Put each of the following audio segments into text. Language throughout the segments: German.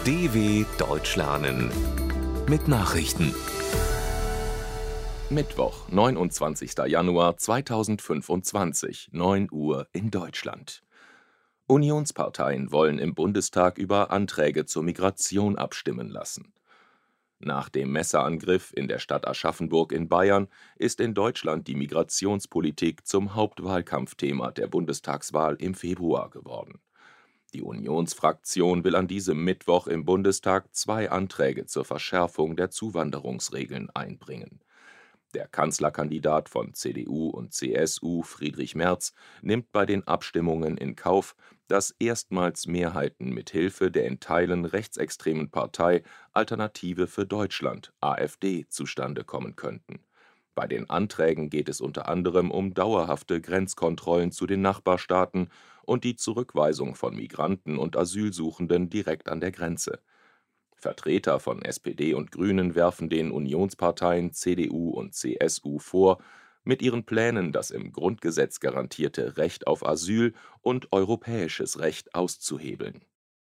DW Deutsch lernen mit Nachrichten. Mittwoch, 29. Januar 2025, 9 Uhr in Deutschland. Unionsparteien wollen im Bundestag über Anträge zur Migration abstimmen lassen. Nach dem Messerangriff in der Stadt Aschaffenburg in Bayern ist in Deutschland die Migrationspolitik zum Hauptwahlkampfthema der Bundestagswahl im Februar geworden. Die Unionsfraktion will an diesem Mittwoch im Bundestag 2 Anträge zur Verschärfung der Zuwanderungsregeln einbringen. Der Kanzlerkandidat von CDU und CSU, Friedrich Merz, nimmt bei den Abstimmungen in Kauf, dass erstmals Mehrheiten mit Hilfe der in Teilen rechtsextremen Partei Alternative für Deutschland (AfD) zustande kommen könnten. Bei den Anträgen geht es unter anderem um dauerhafte Grenzkontrollen zu den Nachbarstaaten und die Zurückweisung von Migranten und Asylsuchenden direkt an der Grenze. Vertreter von SPD und Grünen werfen den Unionsparteien CDU und CSU vor, mit ihren Plänen das im Grundgesetz garantierte Recht auf Asyl und europäisches Recht auszuhebeln.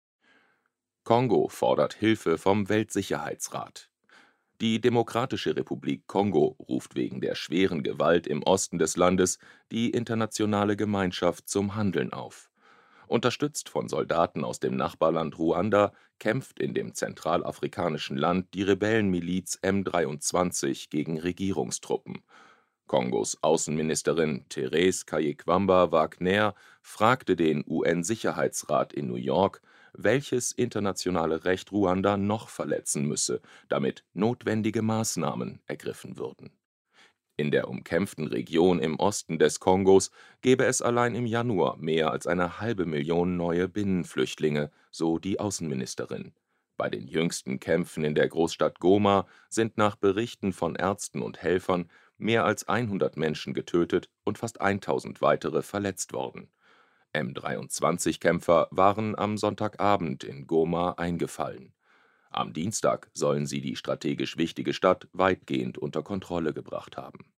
Kongo fordert Hilfe vom Weltsicherheitsrat. Die Demokratische Republik Kongo ruft wegen der schweren Gewalt im Osten des Landes die internationale Gemeinschaft zum Handeln auf. Unterstützt von Soldaten aus dem Nachbarland Ruanda kämpft in dem zentralafrikanischen Land die Rebellenmiliz M23 gegen Regierungstruppen. Kongos Außenministerin Thérèse Kayikwamba-Wagner fragte den UN-Sicherheitsrat in New York, welches internationale Recht Ruanda noch verletzen müsse, damit notwendige Maßnahmen ergriffen würden. In der umkämpften Region im Osten des Kongos gebe es allein im Januar mehr als 500.000 neue Binnenflüchtlinge, so die Außenministerin. Bei den jüngsten Kämpfen in der Großstadt Goma sind nach Berichten von Ärzten und Helfern mehr als 100 Menschen getötet und fast 1.000 weitere verletzt worden. M23-Kämpfer waren am Sonntagabend in Goma eingefallen. Am Dienstag sollen sie die strategisch wichtige Stadt weitgehend unter Kontrolle gebracht haben.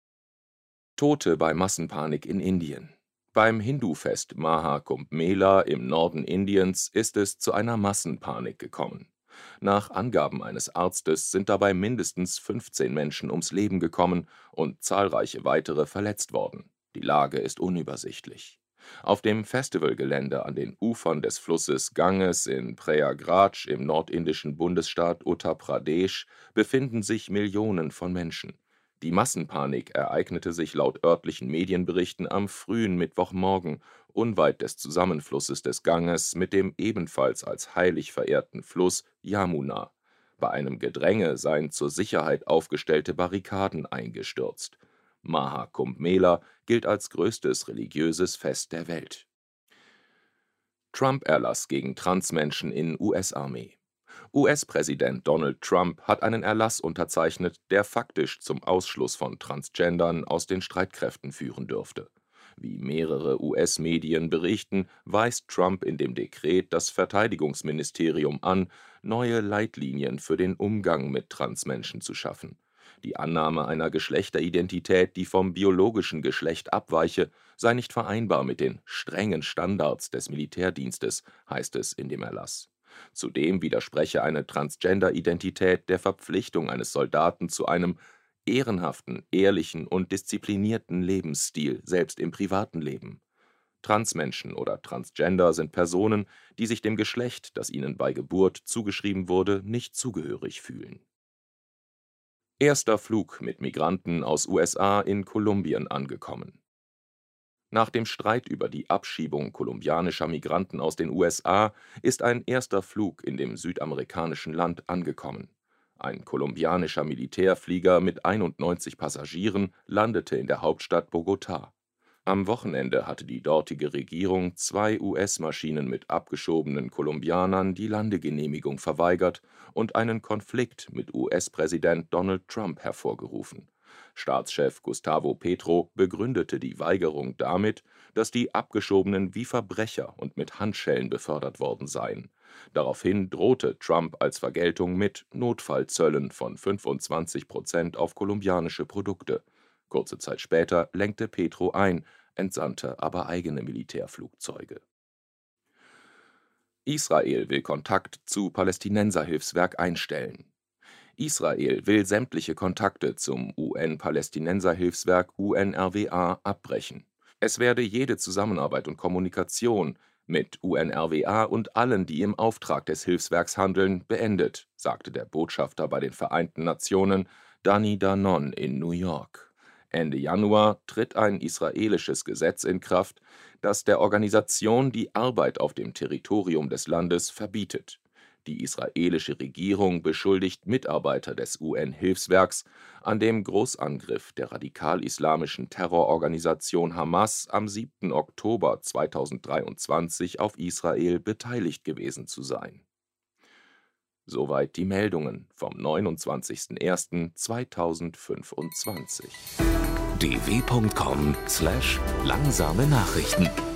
Tote bei Massenpanik in Indien. Beim Hindu-Fest Maha Kumbh Mela im Norden Indiens ist es zu einer Massenpanik gekommen. Nach Angaben eines Arztes sind dabei mindestens 15 Menschen ums Leben gekommen und zahlreiche weitere verletzt worden. Die Lage ist unübersichtlich. Auf dem Festivalgelände an den Ufern des Flusses Ganges in Prayagraj im nordindischen Bundesstaat Uttar Pradesh befinden sich Millionen von Menschen. Die Massenpanik ereignete sich laut örtlichen Medienberichten am frühen Mittwochmorgen unweit des Zusammenflusses des Ganges mit dem ebenfalls als heilig verehrten Fluss Yamuna. Bei einem Gedränge seien zur Sicherheit aufgestellte Barrikaden eingestürzt. Maha Kumbh Mela gilt als größtes religiöses Fest der Welt. Trump-Erlass gegen Transmenschen in US-Armee. US-Präsident Donald Trump hat einen Erlass unterzeichnet, der faktisch zum Ausschluss von Transgendern aus den Streitkräften führen dürfte. Wie mehrere US-Medien berichten, weist Trump in dem Dekret das Verteidigungsministerium an, neue Leitlinien für den Umgang mit Transmenschen zu schaffen. Die Annahme einer Geschlechteridentität, die vom biologischen Geschlecht abweiche, sei nicht vereinbar mit den strengen Standards des Militärdienstes, heißt es in dem Erlass. Zudem widerspreche eine Transgender-Identität der Verpflichtung eines Soldaten zu einem ehrenhaften, ehrlichen und disziplinierten Lebensstil, selbst im privaten Leben. Transmenschen oder Transgender sind Personen, die sich dem Geschlecht, das ihnen bei Geburt zugeschrieben wurde, nicht zugehörig fühlen. Erster Flug mit Migranten aus USA in Kolumbien angekommen. Nach dem Streit über die Abschiebung kolumbianischer Migranten aus den USA ist ein erster Flug in dem südamerikanischen Land angekommen. Ein kolumbianischer Militärflieger mit 91 Passagieren landete in der Hauptstadt Bogotá. Am Wochenende hatte die dortige Regierung 2 US-Maschinen mit abgeschobenen Kolumbianern die Landegenehmigung verweigert und einen Konflikt mit US-Präsident Donald Trump hervorgerufen. Staatschef Gustavo Petro begründete die Weigerung damit, dass die Abgeschobenen wie Verbrecher und mit Handschellen befördert worden seien. Daraufhin drohte Trump als Vergeltung mit Notfallzöllen von 25% auf kolumbianische Produkte. Kurze Zeit später lenkte Petro ein, entsandte aber eigene Militärflugzeuge. Israel will Kontakt zu Palästinenserhilfswerk einstellen. Israel will sämtliche Kontakte zum UN-Palästinenserhilfswerk UNRWA abbrechen. Es werde jede Zusammenarbeit und Kommunikation mit UNRWA und allen, die im Auftrag des Hilfswerks handeln, beendet, sagte der Botschafter bei den Vereinten Nationen Danny Danon in New York. Ende Januar tritt ein israelisches Gesetz in Kraft, das der Organisation die Arbeit auf dem Territorium des Landes verbietet. Die israelische Regierung beschuldigt Mitarbeiter des UN-Hilfswerks, an dem Großangriff der radikal-islamischen Terrororganisation Hamas am 7. Oktober 2023 auf Israel beteiligt gewesen zu sein. Soweit die Meldungen vom 29.01.2025. dw.com/langsame Nachrichten